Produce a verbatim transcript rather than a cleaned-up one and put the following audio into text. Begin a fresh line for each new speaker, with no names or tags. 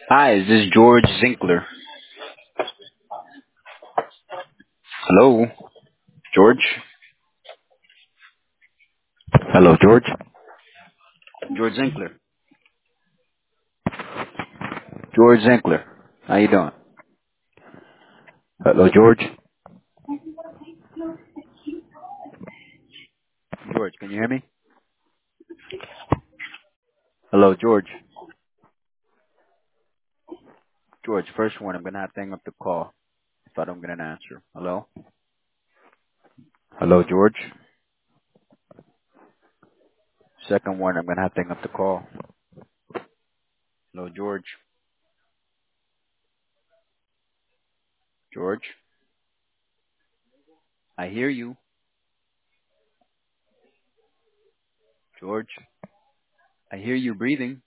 Hi, is this George Zinkler? Hello, George. Hello, George. George Zinkler. George Zinkler. How you doing? Hello, George. George, can you hear me? Hello, George. George, first one, I'm gonna have to hang up the call if I don't get an answer. Hello. Hello, George. Second one, I'm gonna have to hang up the call. Hello, George. George. I hear you. George. I hear you breathing.